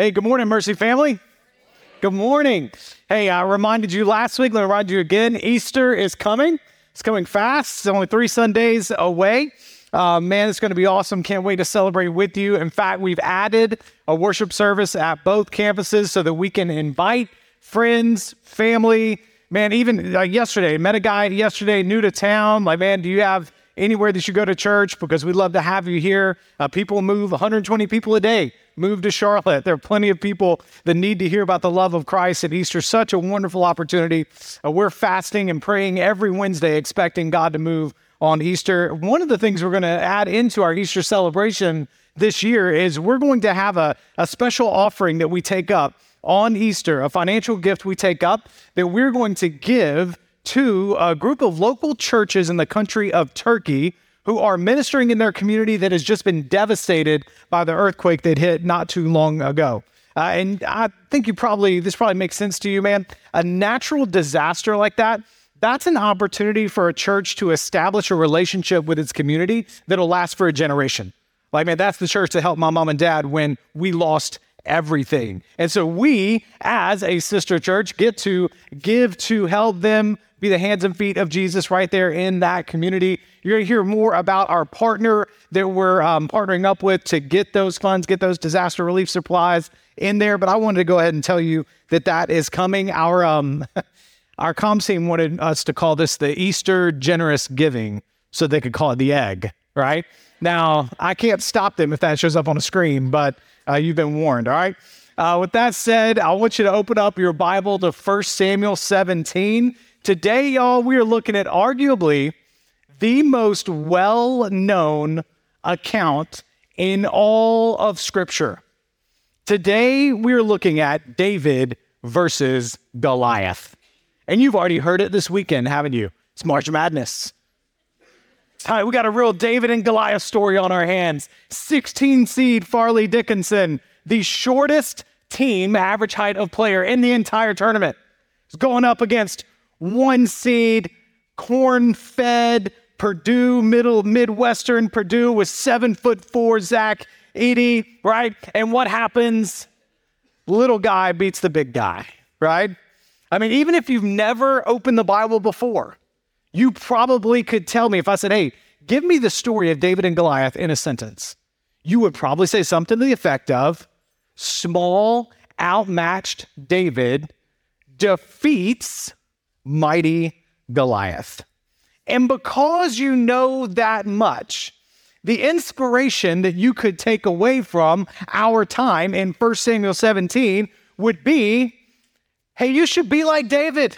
Hey, good morning, Mercy family. Good morning. Hey, I reminded you last week, let me remind you again, Easter is coming. It's coming fast. It's only 3 Sundays away. Man, it's going to be awesome. Can't wait to celebrate with you. In fact, we've added a worship service at both campuses so that we can invite friends, family. Man, even yesterday, met a guy yesterday new to town. Like, man, do you have anywhere that you go to church? Because we'd love to have you here. People move, 120 people a day move to Charlotte. There are plenty of people that need to hear about the love of Christ at Easter. Such a wonderful opportunity. We're fasting and praying every Wednesday, expecting God to move on Easter. One of the things we're going to add into our Easter celebration this year is we're going to have a special offering that we take up on Easter, a financial gift we take up that we're going to give to a group of local churches in the country of Turkey who are ministering in their community that has just been devastated by the earthquake that hit not too long ago. And I think this probably makes sense to you, man. A natural disaster like that, that's an opportunity for a church to establish a relationship with its community that'll last for a generation. Like, man, that's the church that helped my mom and dad when we lost everything. And so we, as a sister church, get to give to help them be the hands and feet of Jesus right there in that community. You're going to hear more about our partner that we're partnering up with to get those funds, get those disaster relief supplies in there. But I wanted to go ahead and tell you that is coming. Our comms team wanted us to call this the Easter Generous Giving so they could call it the egg, right? Now, I can't stop them if that shows up on a screen, but you've been warned, all right? With that said, I want you to open up your Bible to 1 Samuel 17. Today, y'all, we are looking at arguably the most well-known account in all of Scripture. Today, we're looking at David versus Goliath. And you've already heard it this weekend, haven't you? It's March Madness. We got a real David and Goliath story on our hands. 16 seed Farley Dickinson, the shortest team average height of player in the entire tournament, is going up against 1 seed corn-fed Purdue, Midwestern Purdue with 7'4" Zach Edey, right? And what happens? Little guy beats the big guy, right? I mean, even if you've never opened the Bible before, you probably could tell me if I said, hey, give me the story of David and Goliath in a sentence. You would probably say something to the effect of, small, outmatched David defeats mighty Goliath. And because you know that much, the inspiration that you could take away from our time in 1 Samuel 17 would be, hey, you should be like David.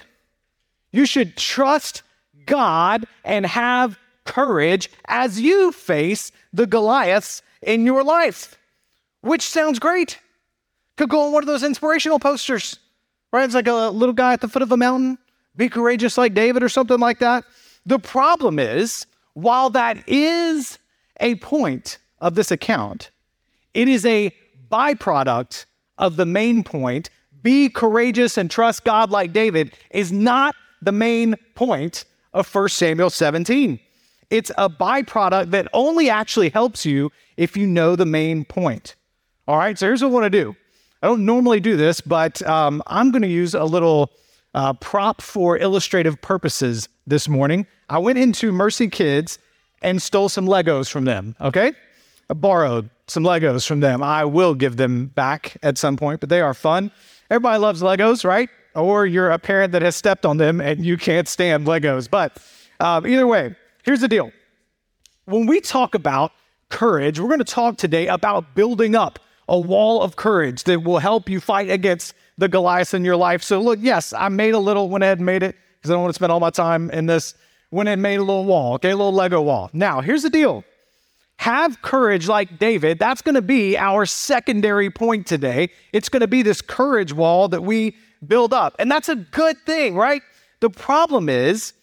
You should trust God and have courage as you face the Goliaths in your life, which sounds great. Could go on one of those inspirational posters, right? It's like a little guy at the foot of a mountain. Be courageous like David or something like that. The problem is, while that is a point of this account, it is a byproduct of the main point. Be courageous and trust God like David is not the main point of 1 Samuel 17. It's a byproduct that only actually helps you if you know the main point. All right, so here's what I want to do. I don't normally do this, but I'm going to use a little prop for illustrative purposes this morning. I went into Mercy Kids and stole some Legos from them, okay? I borrowed some Legos from them. I will give them back at some point, but they are fun. Everybody loves Legos, right? Or you're a parent that has stepped on them and you can't stand Legos. But either way, here's the deal. When we talk about courage, we're going to talk today about building up a wall of courage that will help you fight against the Goliaths in your life. So look, yes, I made a little, went ahead and made it because I don't want to spend all my time in this. Went ahead and made a little wall, okay, a little Lego wall. Now, here's the deal. Have courage like David. That's going to be our secondary point today. It's going to be this courage wall that we build up. And that's a good thing, right? The problem is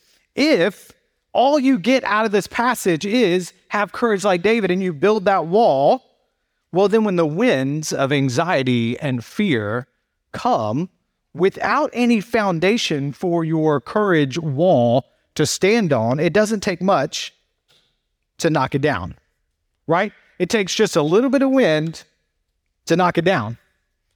if all you get out of this passage is have courage like David and you build that wall, well, then when the winds of anxiety and fear come without any foundation for your courage wall to stand on, it doesn't take much to knock it down, right? It takes just a little bit of wind to knock it down.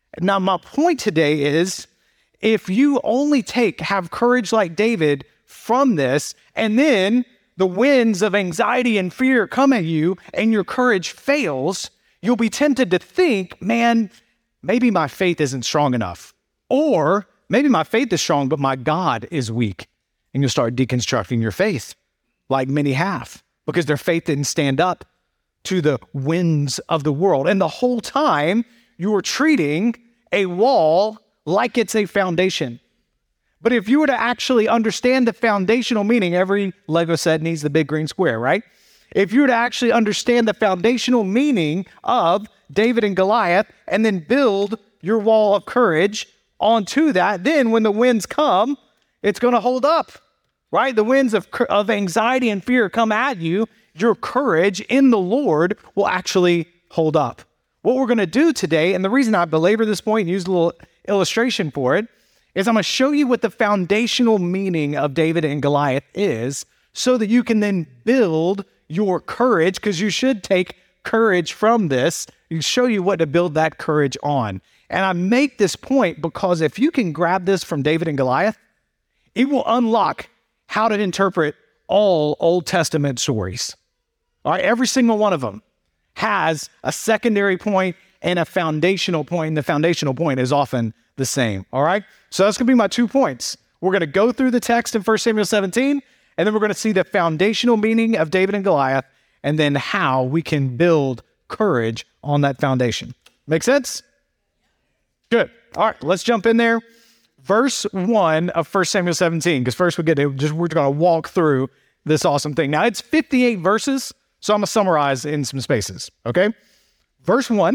Now, my point today is if you only have courage like David from this, and then the winds of anxiety and fear come at you and your courage fails, you'll be tempted to think, man, maybe my faith isn't strong enough. Or maybe my faith is strong, but my God is weak. And you'll start deconstructing your faith, like many have, because their faith didn't stand up to the winds of the world. And the whole time, you were treating a wall like it's a foundation. But if you were to actually understand the foundational meaning, every Lego set needs the big green square, right? If you were to actually understand the foundational meaning of David and Goliath and then build your wall of courage onto that, then when the winds come, it's going to hold up, right? The winds of anxiety and fear come at you. Your courage in the Lord will actually hold up. What we're going to do today, and the reason I belabor this point and use a little illustration for it, is I'm going to show you what the foundational meaning of David and Goliath is so that you can then build your courage, because you should take courage from this. You show you what to build that courage on. And I make this point because if you can grab this from David and Goliath, it will unlock how to interpret all Old Testament stories. All right, every single one of them has a secondary point and a foundational point, and the foundational point is often the same, all right? So that's going to be my 2 points. We're going to go through the text in 1 Samuel 17, and then we're going to see the foundational meaning of David and Goliath, and then how we can build courage on that foundation. Make sense? Good. All right, let's jump in there. Verse 1 of 1 Samuel 17, because first we're going to walk through this awesome thing. Now, it's 58 verses, so I'm going to summarize in some spaces, okay? Verse 1,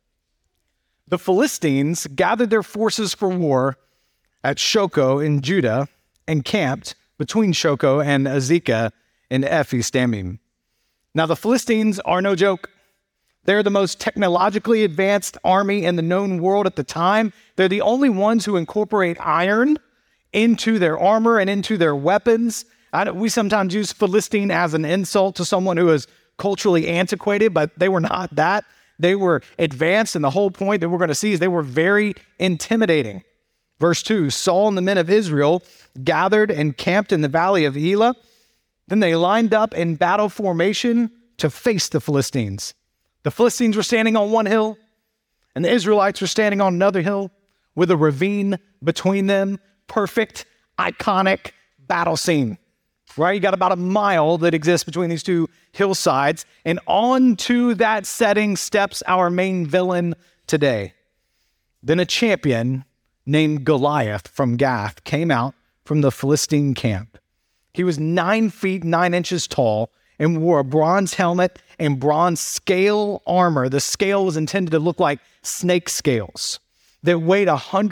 the Philistines gathered their forces for war at Shoco in Judah and camped between Shoco and Azekah in Ephes Dammim. Now, the Philistines are no joke. They're the most technologically advanced army in the known world at the time. They're the only ones who incorporate iron into their armor and into their weapons. We sometimes use Philistine as an insult to someone who is culturally antiquated, but they were not that. They were advanced, and the whole point that we're going to see is they were very intimidating. Verse 2, Saul and the men of Israel gathered and camped in the valley of Elah. Then they lined up in battle formation to face the Philistines. The Philistines were standing on one hill, and the Israelites were standing on another hill with a ravine between them. Perfect, iconic battle scene, right? You got about a mile that exists between these two hillsides, and onto that setting steps our main villain today. Then a champion named Goliath from Gath came out from the Philistine camp. He was 9 feet 9 inches tall and wore a bronze helmet and bronze scale armor. The scale was intended to look like snake scales that weighed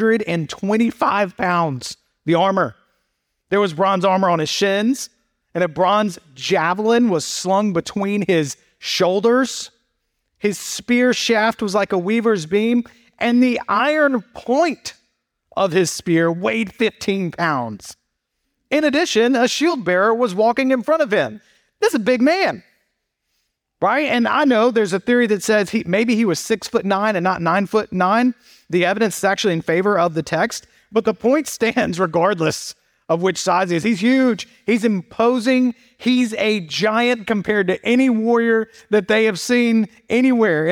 125 pounds, the armor. There was bronze armor on his shins, and a bronze javelin was slung between his shoulders. His spear shaft was like a weaver's beam, and the iron point of his spear weighed 15 pounds. In addition, a shield bearer was walking in front of him. This is a big man, right? And I know there's a theory that says maybe he was 6'9" and not 9'9". The evidence is actually in favor of the text, but the point stands regardless of which size he is. He's huge. He's imposing. He's a giant compared to any warrior that they have seen anywhere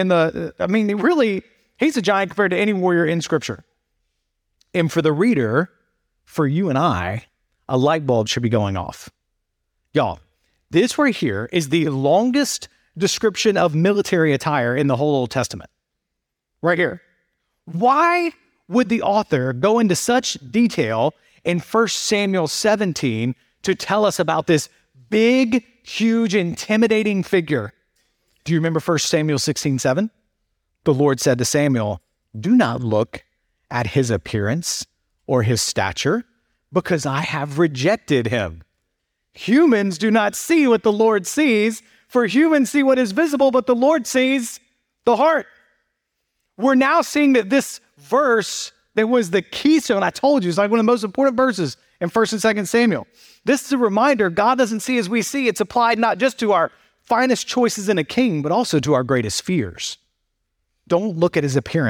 he's a giant compared to any warrior in Scripture. And for the reader, for you and I, a light bulb should be going off. Y'all, this right here is the longest description of military attire in the whole Old Testament. Right here. Why would the author go into such detail in 1 Samuel 17 to tell us about this big, huge, intimidating figure? Do you remember 1 Samuel 16:7? The Lord said to Samuel, "Do not look at his appearance or his stature, because I have rejected him." Humans do not see what the Lord sees, for humans see what is visible, but the Lord sees the heart. We're now seeing that this verse that was the keystone, I told you, it's like one of the most important verses in 1 and 2 Samuel. This is a reminder God doesn't see as we see. It's applied not just to our finest choices in a king, but also to our greatest fears. Don't look at his appearance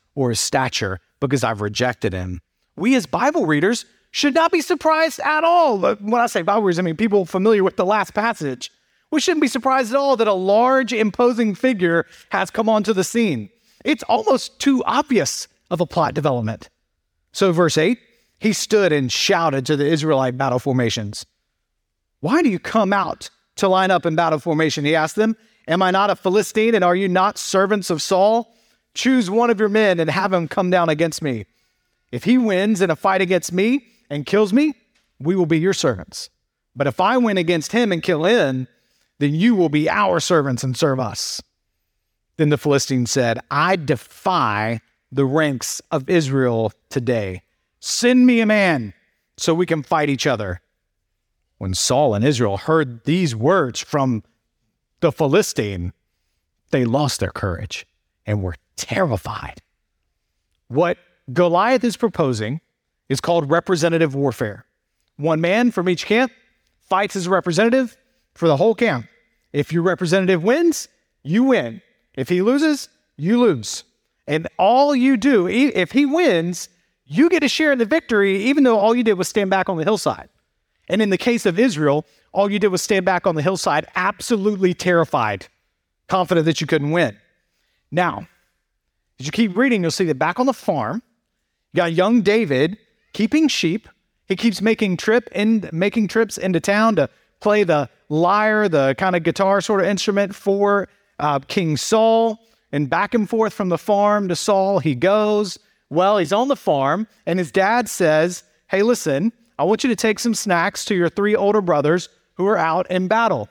or his stature because I've rejected him. We as Bible readers should not be surprised at all. When I say Bible readers, I mean people familiar with the last passage. We shouldn't be surprised at all that a large, imposing figure has come onto the scene. It's almost too obvious of a plot development. So verse 8, he stood and shouted to the Israelite battle formations. Why do you come out to line up in battle formation? He asked them. Am I not a Philistine, and are you not servants of Saul? Choose one of your men and have him come down against me. If he wins in a fight against me and kills me, we will be your servants. But if I win against him and kill him, then you will be our servants and serve us. Then the Philistine said, I defy the ranks of Israel today. Send me a man so we can fight each other. When Saul and Israel heard these words from the Philistine, they lost their courage and were terrified. What Goliath is proposing is called representative warfare. One man from each camp fights as a representative for the whole camp. If your representative wins, you win. If he loses, you lose. And all you do, if he wins, you get a share in the victory, even though all you did was stand back on the hillside. And in the case of Israel, all you did was stand back on the hillside, absolutely terrified, confident that you couldn't win. Now, as you keep reading, you'll see that back on the farm, you got young David keeping sheep. He keeps making trips into town to play the lyre, the kind of guitar sort of instrument for King Saul. And back and forth from the farm to Saul he goes. Well, he's on the farm, and his dad says, hey, listen, I want you to take some snacks to your 3 older brothers who are out in battle.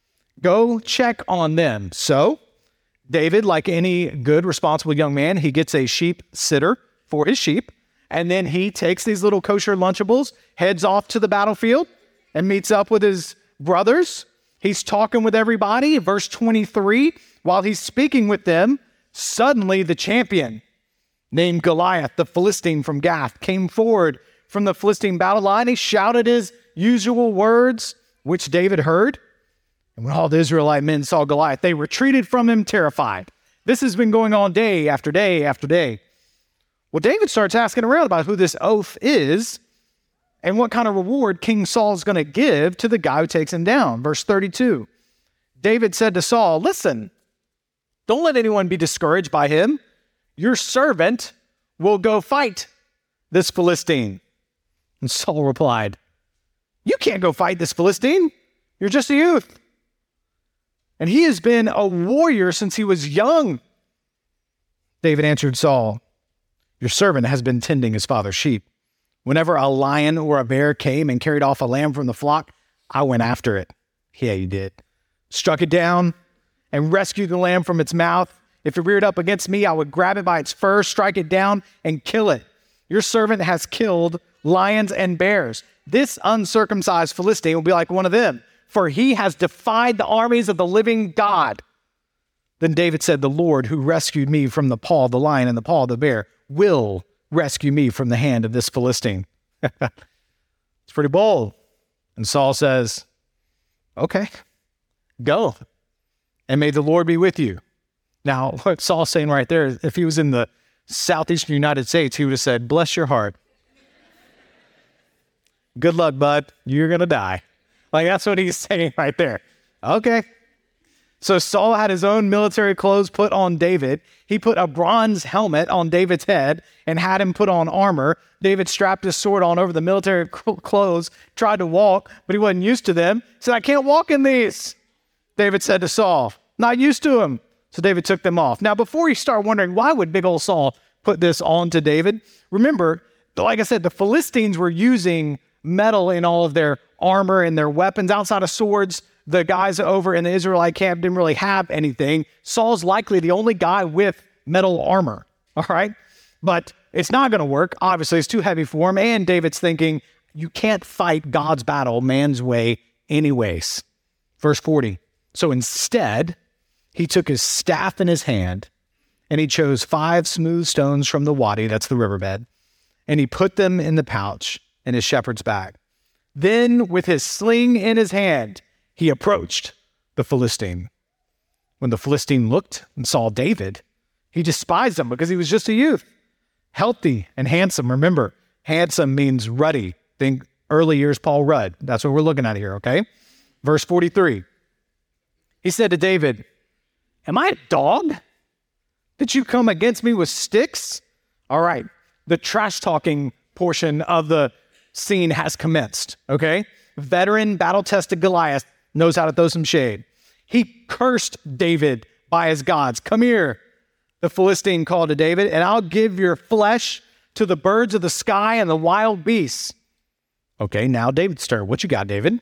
Go check on them. So David, like any good, responsible young man, he gets a sheep sitter for his sheep, and then he takes these little kosher Lunchables, heads off to the battlefield, and meets up with his brothers. He's talking with everybody. Verse 23, while he's speaking with them, suddenly the champion named Goliath, the Philistine from Gath, came forward from the Philistine battle line. He shouted his usual words, which David heard. And when all the Israelite men saw Goliath, they retreated from him terrified. This has been going on day after day after day. Well, David starts asking around about who this oaf is and what kind of reward King Saul is going to give to the guy who takes him down. Verse 32, David said to Saul, listen, don't let anyone be discouraged by him. Your servant will go fight this Philistine. And Saul replied, you can't go fight this Philistine. You're just a youth. And he has been a warrior since he was young. David answered Saul, your servant has been tending his father's sheep. Whenever a lion or a bear came and carried off a lamb from the flock, I went after it. Yeah, you did. Struck it down and rescued the lamb from its mouth. If it reared up against me, I would grab it by its fur, strike it down, and kill it. Your servant has killed lions and bears. This uncircumcised Philistine will be like one of them, for he has defied the armies of the living God. Then David said, the Lord who rescued me from the paw of the lion and the paw of the bear will rescue me from the hand of this Philistine. It's pretty bold. And Saul says, okay, go. And may the Lord be with you. Now, what Saul's saying right there, if he was in the southeastern United States, he would have said, bless your heart. Good luck, bud. You're going to die. Like, that's what he's saying right there. Okay. So Saul had his own military clothes put on David. He put a bronze helmet on David's head and had him put on armor. David strapped his sword on over the military clothes, tried to walk, but he wasn't used to them. He said, I can't walk in these. David said to Saul, not used to them. So David took them off. Now, before you start wondering, why would big old Saul put this on to David? Remember, like I said, the Philistines were using metal in all of their armor and their weapons. Outside of swords, the guys over in the Israelite camp didn't really have anything. Saul's likely the only guy with metal armor, all right? But it's not going to work. Obviously, it's too heavy for him. And David's thinking, you can't fight God's battle man's way anyways. Verse 40. So instead, he took his staff in his hand, and he chose 5 smooth stones from the wadi, that's the riverbed, and he put them in the pouch in his shepherd's bag. Then, with his sling in his hand, he approached the Philistine. When the Philistine looked and saw David, He despised him because he was just a youth. Healthy and handsome. Remember, handsome means ruddy. Think early years Paul Rudd. That's what we're looking at here, okay? Verse 43. He said to David, am I a dog that you come against me with sticks? All right, the trash talking portion of the scene has commenced, okay? Veteran, battle-tested Goliath knows how to throw some shade. He cursed David by his gods. Come here, the Philistine called to David, and I'll give your flesh to the birds of the sky and the wild beasts. Okay, now David stirred. What you got, David?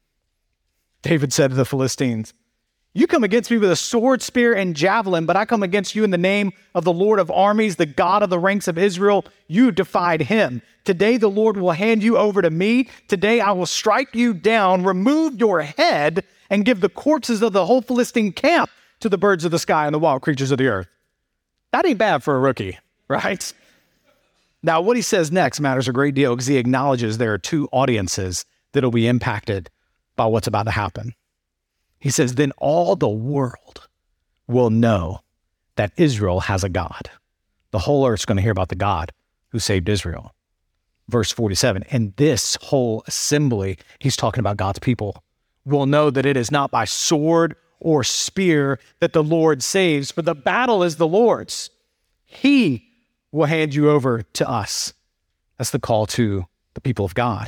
David said to the Philistines, you come against me with a sword, spear, and javelin, but I come against you in the name of the Lord of armies, the God of the ranks of Israel. You defied him. Today the Lord will hand you over to me. Today I will strike you down, remove your head, and give the corpses of the whole Philistine camp to the birds of the sky and the wild creatures of the earth. That ain't bad for a rookie, right? Now, what he says next matters a great deal because he acknowledges there are two audiences that will be impacted by what's about to happen. He says, then all the world will know that Israel has a God. The whole earth's going to hear about the God who saved Israel. Verse 47, and this whole assembly, he's talking about God's people, will know that it is not by sword or spear that the Lord saves, but the battle is the Lord's. He will hand you over to us. That's the call to the people of God.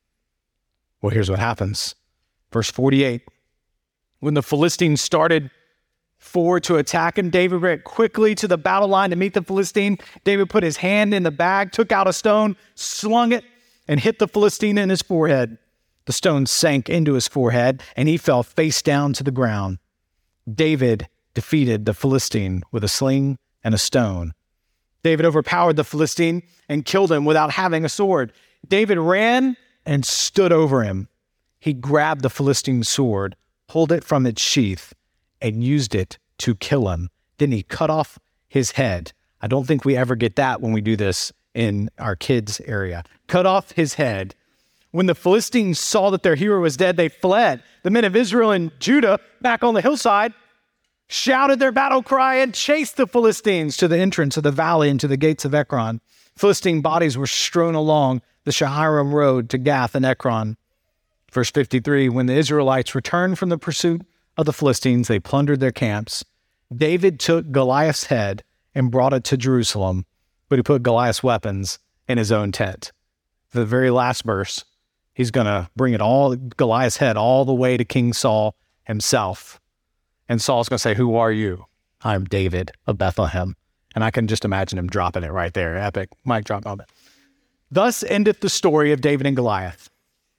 Well, here's what happens. Verse 48. When the Philistines started forward to attack him, David ran quickly to the battle line to meet the Philistine. David put his hand in the bag, took out a stone, slung it, and hit the Philistine in his forehead. The stone sank into his forehead, and he fell face down to the ground. David defeated the Philistine with a sling and a stone. David overpowered the Philistine and killed him without having a sword. David ran and stood over him. He grabbed the Philistine's sword, pulled it from its sheath, and used it to kill him. Then he cut off his head. I don't think we ever get that when we do this in our kids' area. Cut off his head. When the Philistines saw that their hero was dead, they fled. The men of Israel and Judah, back on the hillside, shouted their battle cry and chased the Philistines to the entrance of the valley and to the gates of Ekron. Philistine bodies were strewn along the Shaharim road to Gath and Ekron. Verse 53, when the Israelites returned from the pursuit of the Philistines, they plundered their camps. David took Goliath's head and brought it to Jerusalem, but he put Goliath's weapons in his own tent. For the very last verse, he's going to bring it all, Goliath's head, all the way to King Saul himself. And Saul's going to say, who are you? I'm David of Bethlehem. And I can just imagine him dropping it right there. Epic mic drop moment. Thus endeth the story of David and Goliath.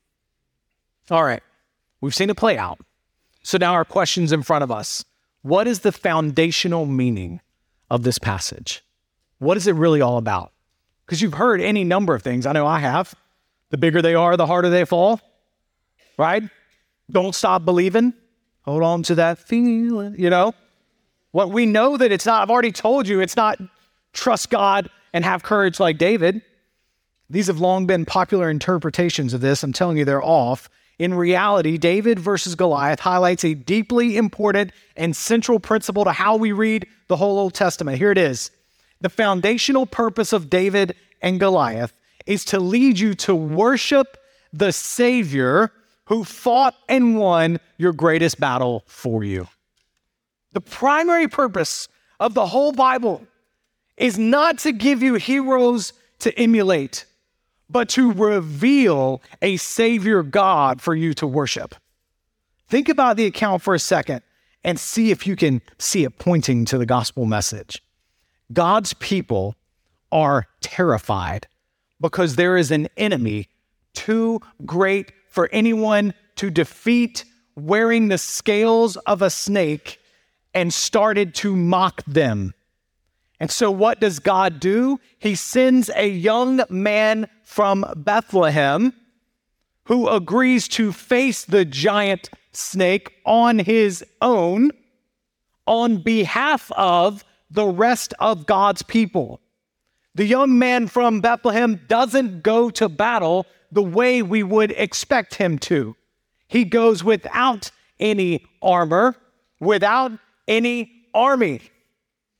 All right, we've seen it play out. So now our question's in front of us. What is the foundational meaning of this passage? What is it really all about? Because you've heard any number of things. I know I have. The bigger they are, the harder they fall, right? Don't stop believing. Hold on to that feeling, What we know that it's not, I've already told you, it's not trust God and have courage like David. These have long been popular interpretations of this. I'm telling you, they're off. In reality, David versus Goliath highlights a deeply important and central principle to how we read the whole Old Testament. Here it is. The foundational purpose of David and Goliath is to lead you to worship the Savior who fought and won your greatest battle for you. The primary purpose of the whole Bible is not to give you heroes to emulate, but to reveal a Savior God for you to worship. Think about the account for a second and see if you can see it pointing to the gospel message. God's people are terrified because there is an enemy too great for anyone to defeat, wearing the scales of a snake, and started to mock them. And so what does God do? He sends a young man from Bethlehem who agrees to face the giant snake on his own on behalf of the rest of God's people. The young man from Bethlehem doesn't go to battle the way we would expect him to. He goes without any armor, without any army.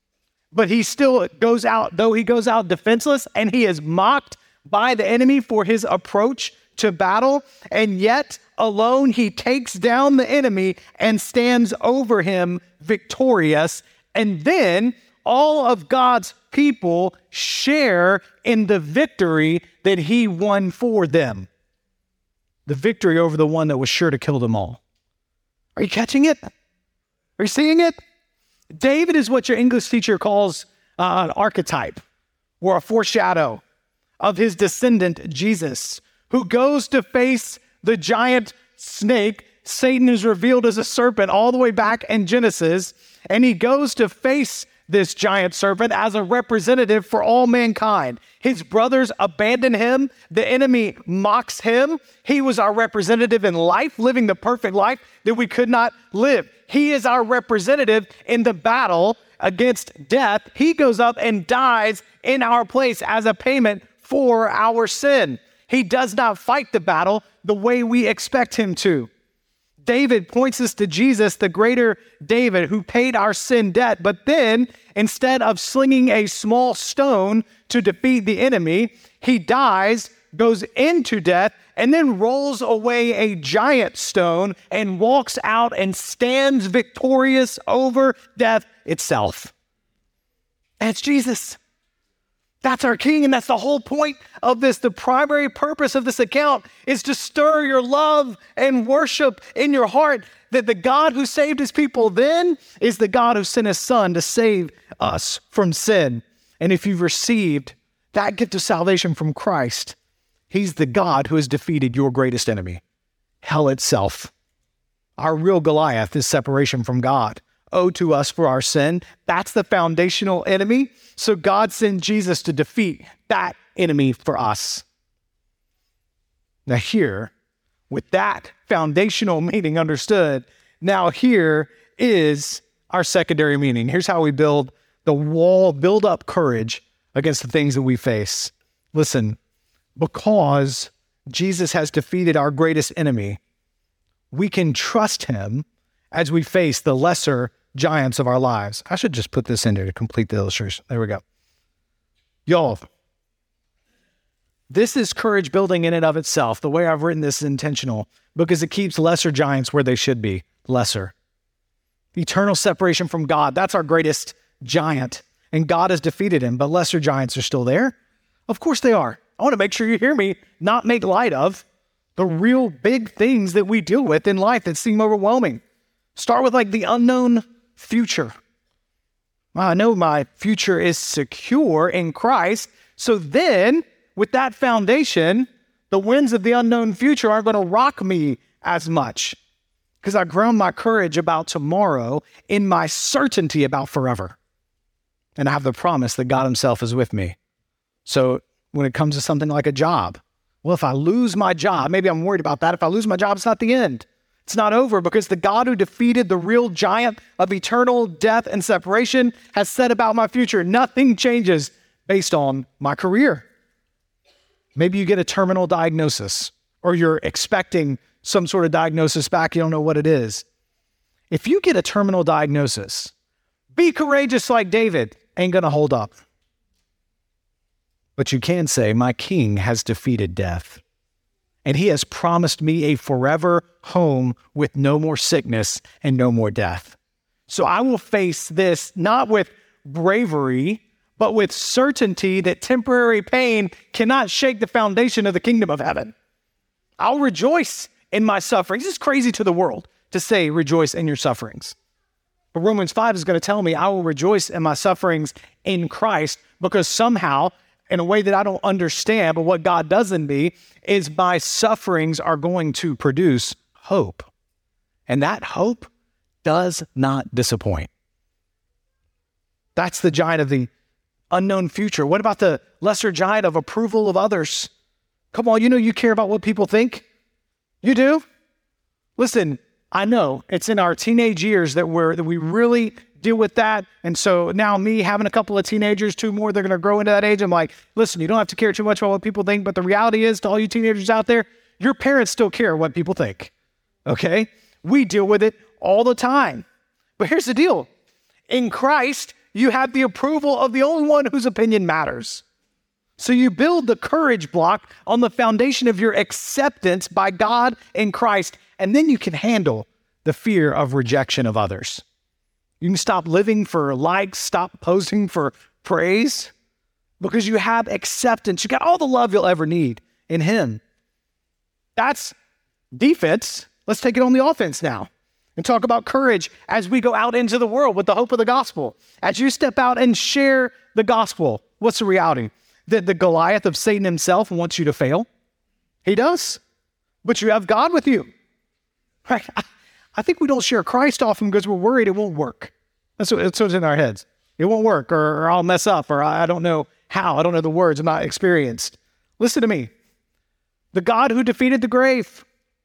but he still goes out, though he goes out defenseless, and he is mocked by the enemy for his approach to battle, and yet alone he takes down the enemy and stands over him victorious. And then all of God's people share in the victory that he won for them. The victory over the one that was sure to kill them all. Are you catching it? Are you seeing it? David is what your English teacher calls an archetype or a foreshadow of his descendant, Jesus, who goes to face the giant snake. Satan is revealed as a serpent all the way back in Genesis, and he goes to face this giant serpent as a representative for all mankind. His brothers abandon him. The enemy mocks him. He was our representative in life, living the perfect life that we could not live. He is our representative in the battle against death. He goes up and dies in our place as a payment for our sin. He does not fight the battle the way we expect him to. David points us to Jesus, the greater David, who paid our sin debt. But then, instead of slinging a small stone to defeat the enemy, he dies, goes into death, and then rolls away a giant stone and walks out and stands victorious over death itself. And it's Jesus. That's our King, and that's the whole point of this. The primary purpose of this account is to stir your love and worship in your heart that the God who saved his people then is the God who sent his son to save us from sin. And if you've received that gift of salvation from Christ, he's the God who has defeated your greatest enemy, hell itself. Our real Goliath is separation from God, owed to us for our sin. That's the foundational enemy. So God sent Jesus to defeat that enemy for us. Now here, with that foundational meaning understood, now here is our secondary meaning. Here's how we build the wall, build up courage against the things that we face. Listen, because Jesus has defeated our greatest enemy, we can trust him as we face the lesser giants of our lives. I should just put this in there to complete the illustration. There we go. Y'all, this is courage building in and of itself. The way I've written this is intentional because it keeps lesser giants where they should be, lesser. Eternal separation from God, that's our greatest giant. And God has defeated him, but lesser giants are still there. Of course they are. I want to make sure you hear me, not make light of the real big things that we deal with in life that seem overwhelming. Start with like the unknown future. Well, I know my future is secure in Christ. So then, with that foundation, the winds of the unknown future aren't going to rock me as much because I ground my courage about tomorrow in my certainty about forever. And I have the promise that God himself is with me. So when it comes to something like a job, well, if I lose my job, maybe I'm worried about that. If I lose my job, it's not the end. It's not over because the God who defeated the real giant of eternal death and separation has said about my future, nothing changes based on my career. Maybe you get a terminal diagnosis or you're expecting some sort of diagnosis back. You don't know what it is. If you get a terminal diagnosis, be courageous like David. Ain't going to hold up. But you can say, my King has defeated death. And he has promised me a forever home with no more sickness and no more death. So I will face this not with bravery, but with certainty that temporary pain cannot shake the foundation of the kingdom of heaven. I'll rejoice in my sufferings. It's crazy to the world to say rejoice in your sufferings. But Romans 5 is going to tell me I will rejoice in my sufferings in Christ because somehow, in a way that I don't understand, but what God does in me is my sufferings are going to produce hope. And that hope does not disappoint. That's the giant of the unknown future. What about the lesser giant of approval of others? Come on, you know you care about what people think. You do? Listen, I know it's in our teenage years that we really deal with that. And so now me having a couple of teenagers, 2 more, they're going to grow into that age. I'm like, listen, you don't have to care too much about what people think. But the reality is to all you teenagers out there, your parents still care what people think. Okay? We deal with it all the time. But here's the deal. In Christ, you have the approval of the only one whose opinion matters. So you build the courage block on the foundation of your acceptance by God in Christ, and then you can handle the fear of rejection of others. You can stop living for likes, stop posing for praise, because you have acceptance. You got all the love you'll ever need in Him. That's defense. Let's take it on the offense now and talk about courage as we go out into the world with the hope of the gospel. As you step out and share the gospel, what's the reality? That the Goliath of Satan himself wants you to fail? He does. But you have God with you. Right? I think we don't share Christ often because we're worried it won't work. That's what's in our heads. It won't work, or I'll mess up, or I don't know how. I don't know the words. I'm not experienced. Listen to me. The God who defeated the grave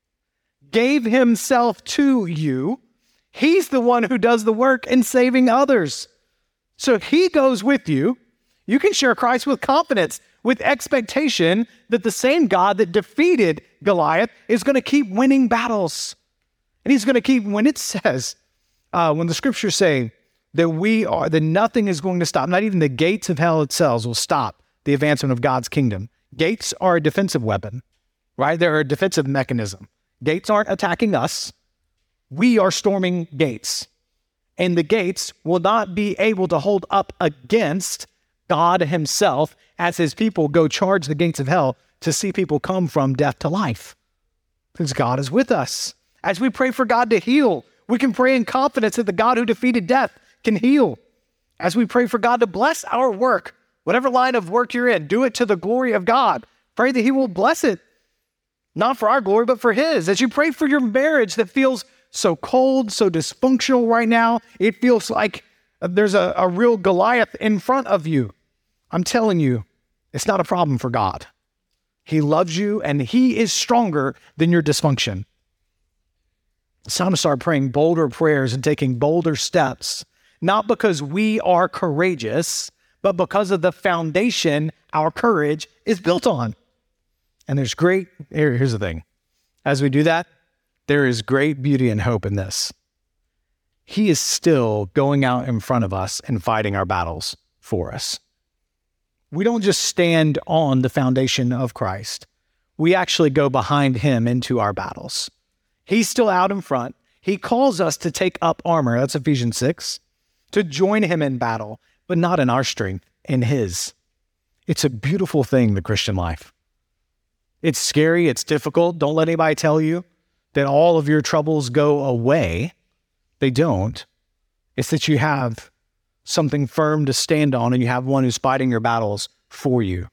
gave himself to you. He's the one who does the work in saving others. So he goes with you. You can share Christ with confidence, with expectation that the same God that defeated Goliath is going to keep winning battles. And he's going to keep, when it says, when the scriptures say that nothing is going to stop, not even the gates of hell itself will stop the advancement of God's kingdom. Gates are a defensive weapon, right? They're a defensive mechanism. Gates aren't attacking us. We are storming gates. And the gates will not be able to hold up against God himself as his people go charge the gates of hell to see people come from death to life. Because God is with us. As we pray for God to heal, we can pray in confidence that the God who defeated death can heal. As we pray for God to bless our work, whatever line of work you're in, do it to the glory of God. Pray that he will bless it. Not for our glory, but for his. As you pray for your marriage that feels so cold, so dysfunctional right now, it feels like there's a real Goliath in front of you. I'm telling you, it's not a problem for God. He loves you and he is stronger than your dysfunction. It's time to start praying bolder prayers and taking bolder steps, not because we are courageous, but because of the foundation our courage is built on. And here's the thing. As we do that, there is great beauty and hope in this. He is still going out in front of us and fighting our battles for us. We don't just stand on the foundation of Christ. We actually go behind him into our battles. He's still out in front. He calls us to take up armor. That's Ephesians 6. To join him in battle, but not in our strength, in his. It's a beautiful thing, the Christian life. It's scary. It's difficult. Don't let anybody tell you that all of your troubles go away. They don't. It's that you have something firm to stand on and you have one who's fighting your battles for you.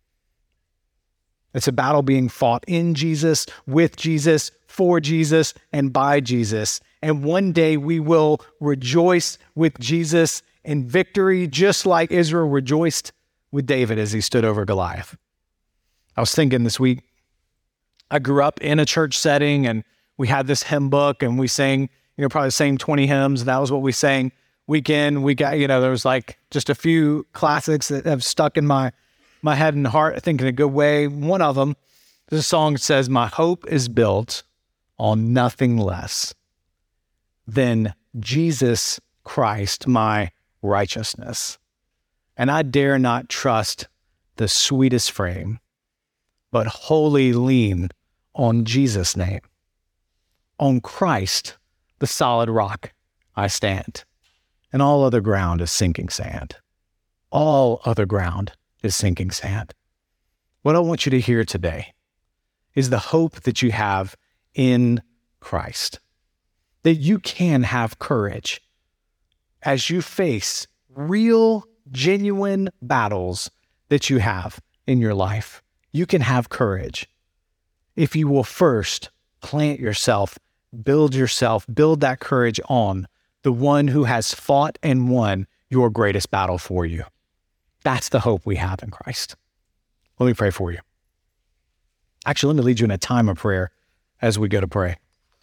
It's a battle being fought in Jesus, with Jesus, for Jesus, and by Jesus. And one day we will rejoice with Jesus in victory, just like Israel rejoiced with David as he stood over Goliath. I was thinking this week, I grew up in a church setting and we had this hymn book and we sang, probably the same 20 hymns. And that was what we sang week in, week out. There was like just a few classics that have stuck in my head and heart, I think in a good way. One of them, there's a song that says, "My hope is built on nothing less than Jesus Christ, my righteousness. And I dare not trust the sweetest frame, but wholly lean on Jesus' name. On Christ, the solid rock, I stand, and all other ground is sinking sand. All other ground is sinking sand." What I want you to hear today is the hope that you have in Christ, that you can have courage as you face real, genuine battles that you have in your life. You can have courage if you will first plant yourself, build that courage on the one who has fought and won your greatest battle for you. That's the hope we have in Christ. Let me pray for you. Actually, let me lead you in a time of prayer as we go to pray.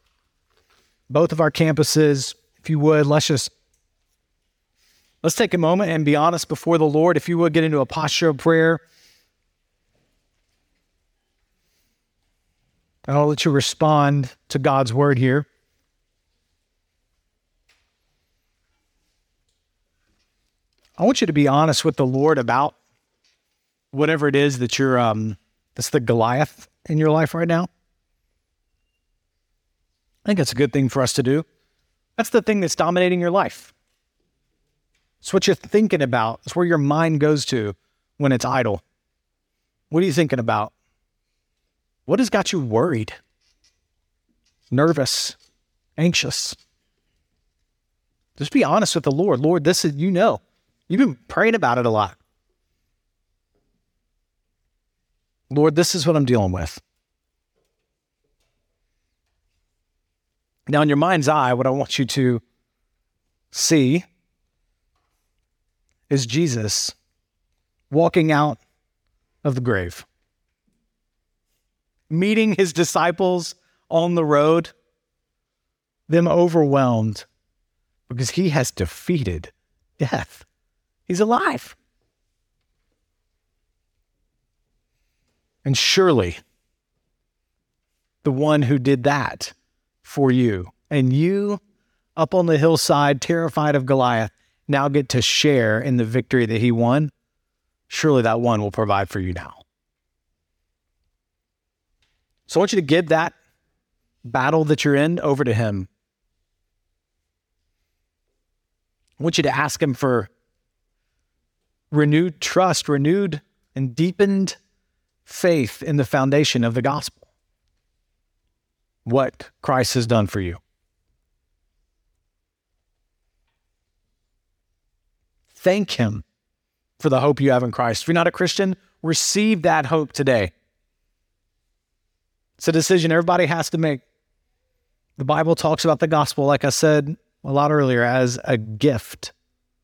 Both of our campuses, if you would, let's take a moment and be honest before the Lord. If you would, get into a posture of prayer. And I'll let you respond to God's word here. I want you to be honest with the Lord about whatever it is that that's the Goliath in your life right now. I think that's a good thing for us to do. That's the thing that's dominating your life. It's what you're thinking about. It's where your mind goes to when it's idle. What are you thinking about? What has got you worried, nervous, anxious? Just be honest with the Lord. Lord, this is, you've been praying about it a lot. Lord, this is what I'm dealing with. Now, in your mind's eye, what I want you to see is Jesus walking out of the grave, meeting his disciples on the road, them overwhelmed because he has defeated death. He's alive. And surely the one who did that for you and you up on the hillside, terrified of Goliath, now get to share in the victory that he won. Surely that one will provide for you now. So I want you to give that battle that you're in over to him. I want you to ask him for renewed trust, renewed and deepened faith in the foundation of the gospel. What Christ has done for you. Thank him for the hope you have in Christ. If you're not a Christian, receive that hope today. It's a decision everybody has to make. The Bible talks about the gospel, like I said a lot earlier, as a gift.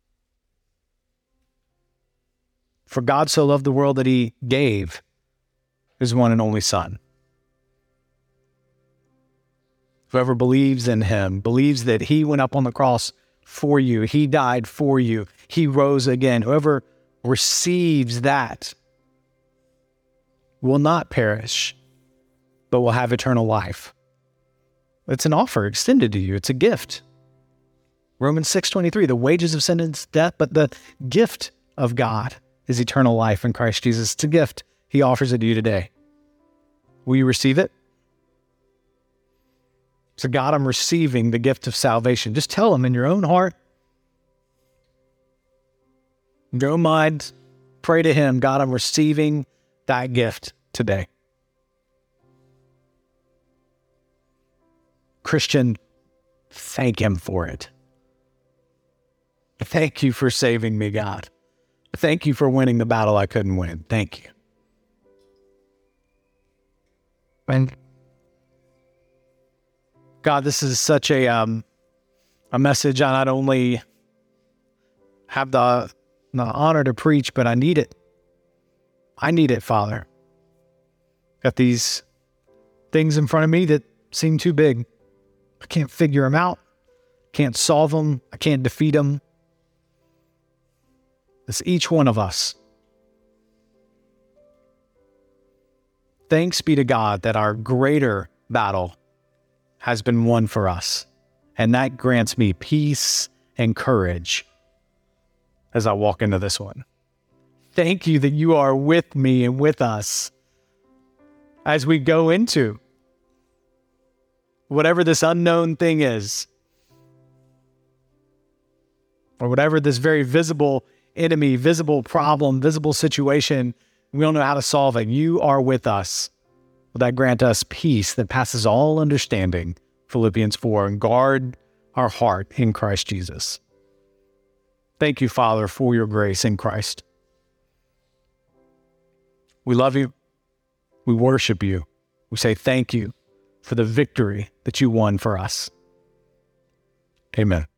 For God so loved the world that he gave his one and only Son. Whoever believes in him, believes that he went up on the cross for you, he died for you, he rose again. Whoever receives that will not perish, but will have eternal life. It's an offer extended to you. It's a gift. Romans 6:23, the wages of sin is death, but the gift of God is eternal life in Christ Jesus. It's a gift. He offers it to you today. Will you receive it? So God, I'm receiving the gift of salvation. Just tell him in your own heart, in your own mind, pray to him, God, I'm receiving that gift today. Christian, thank him for it. Thank you for saving me, God. Thank you for winning the battle I couldn't win. Thank you. And God, this is such a message I not only have the honor to preach, but I need it. I need it, Father. Got these things in front of me that seem too big. I can't figure them out. Can't solve them. I can't defeat them. It's each one of us. Thanks be to God that our greater battle has been won for us. And that grants me peace and courage as I walk into this one. Thank you that you are with me and with us as we go into whatever this unknown thing is, or whatever this very visible enemy, visible problem, visible situation, we don't know how to solve it. You are with us. Will that grant us peace that passes all understanding, Philippians 4, and guard our heart in Christ Jesus. Thank you, Father, for your grace in Christ. We love you. We worship you. We say thank you for the victory that you won for us. Amen.